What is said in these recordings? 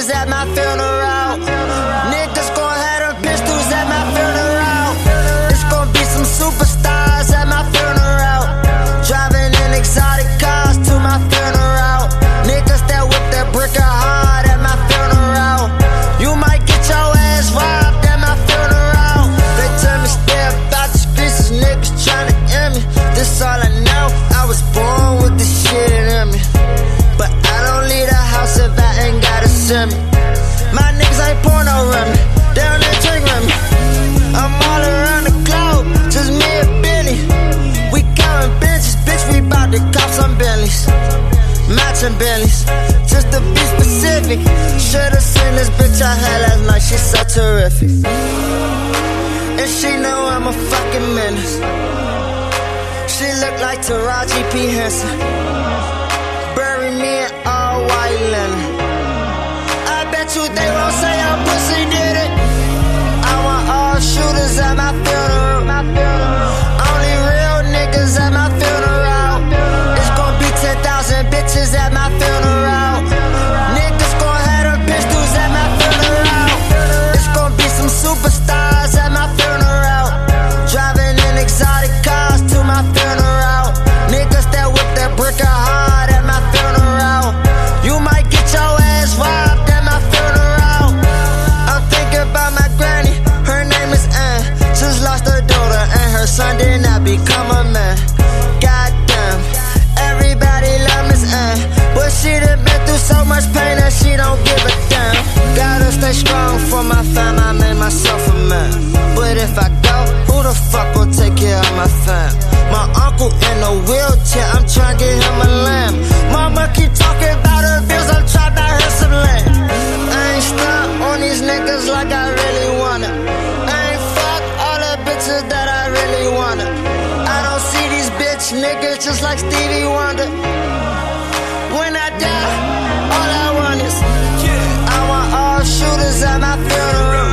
bitches at my funeral. Niggas gon' have them pistols at my funeral. It's gon' be some superstars at my funeral. Driving in exotic cars to my funeral. Niggas that whip that brick hard at my funeral. You might get your ass robbed at my funeral. They tell me stay about the streets, these niggas tryna end me. This all I know, I was born with this shit in me. But I don't leave the house if I ain't gotta send me. My niggas ain't pouring no Remy, they don't even drink Remy. I'm all around the globe, just me and Benny. We counting benches, bitch, we bout to cop some Bentleys. Matching Bentleys, just to be specific. Should've seen this bitch I had last night, she's so terrific. And she know I'm a fucking menace. She look like Taraji P. Henson. Bury me in all white linen. I bet you they won't say your pussy did it. I want all shooters at my funeral. Only real niggas at my funeral. It's gon' be 10,000 bitches at my funeral. Niggas gon' have them pistols at my funeral. It's gon' be some superstars at my funeral. Driving in exotic cars to my funeral. Niggas that whip that brick hard at my funeral. You might get your ass robbed at my funeral. I'm thinking about my granny, her name is Ann. Just lost her daughter and her son did not become a man. Goddamn, everybody love Miss Ann, but she done been through so much pain that she don't give a damn. Gotta stay strong for my fam, I made myself a man. But if I go, who the fuck will take care of my fam? My uncle in a wheelchair, I'm trying to get him a lamb. Mama keep talking about her bills, I'm trying to buy her some land. I ain't stuck on these niggas like I really wanna. I ain't fuck all the bitches that I really wanna. I don't see these bitch niggas just like Stevie Wonder. When I die, all I want is I want all shooters at my funeral.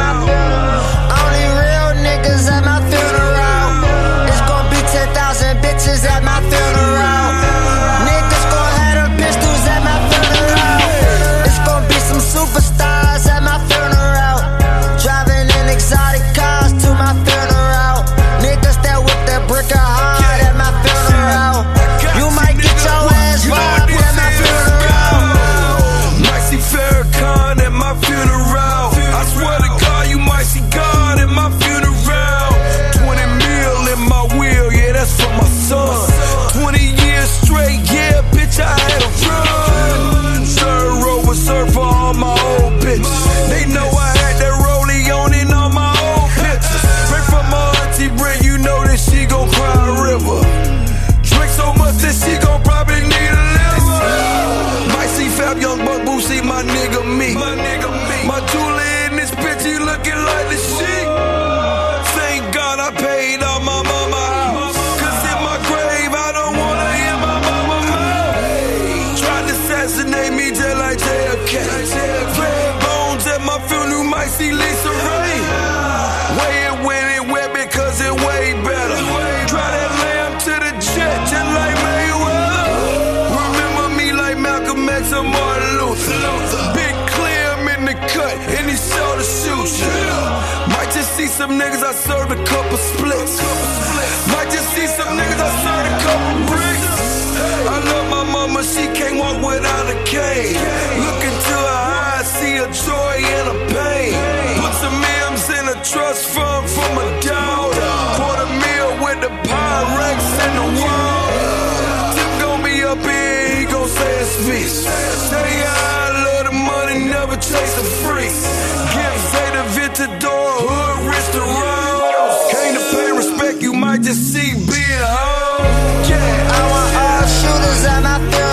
Only real niggas at my funeral. It's gon' be 10,000 bitches at my funeral. Niggas gon' have them pistols at my funeral. It's gon' be some superstars at my funeral. Driving in exotic cars to my funeral. Niggas that whip that brick hard at my funeral. You might get your ass robbed at my funeral. Might see Farrakhan at my funeral. I swear to God, you might see God at my funeral. 20 mil in my wheel, yeah, that's for my son. 20 years straight, yeah, bitch, I had a run. Third row reserved for all my old bitches. They know I had that rollie on in all my old pictures. Pray for my auntie Brent, you know that she gon' cry a river. Drink so much that she gon' probably need a liver. Might see Fab Young Buck Boosie, my nigga me. My Julie in this bitch, he looking like the shit. Thank God I paid all my mama house. Cause in my grave, I don't wanna hear my mama mouth. Tried to assassinate me just like JFK. Red bones at my funeral, might see Lisa Ray. Way it when it wet because it way better. Try that lamb to the jet, just like Mayweather. Remember me like Malcolm X or Martin Luther. Big Clem in the cut, and he saw the shoes. Might just see some niggas, I served a couple splits. Might just see some niggas, I served a couple bricks. I love my mama, she can't walk without a cane. Look into her eyes, see a joy and a pain. Put some M's in a trust fund for my daughter. $250,000 with the Pyrex in the wall. Tip gon' be up here, he gon' say his speech. Say I love the money, never chase a free. Give Zeta Vitador, hood rich to roll. Came to pay respect, you might just see being home. Yeah, I want all shooters at my funeral.